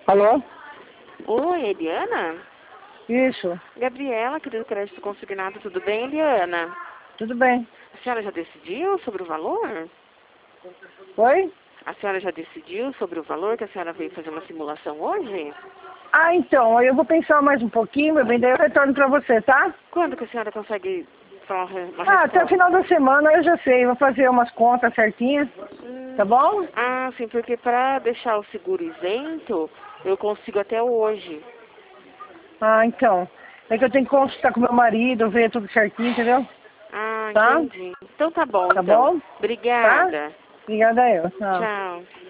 Alô? Oi, Eliana? Isso, Gabriela, aqui do Crédito Consignado, tudo bem, Eliana? tudo bem. A senhora já decidiu sobre o valor? Oi? A senhora já decidiu sobre o valor que a senhora veio fazer uma simulação hoje? Ah, então, aí eu vou pensar mais um pouquinho, meu bem, daí eu retorno pra você, tá? Quando que a senhora consegue falar uma Ah, até o resposta? final da semana eu já sei, vou fazer umas contas certinhas, tá bom? Ah, sim, porque para deixar o seguro isento, eu consigo até hoje. Ah, então, é que eu tenho que consultar com meu marido, ver tudo certinho, entendeu? Ah, Tá? entendi. Então tá bom, Tá então. bom? Tá? Obrigada. Obrigada eu, tchau. Tchau.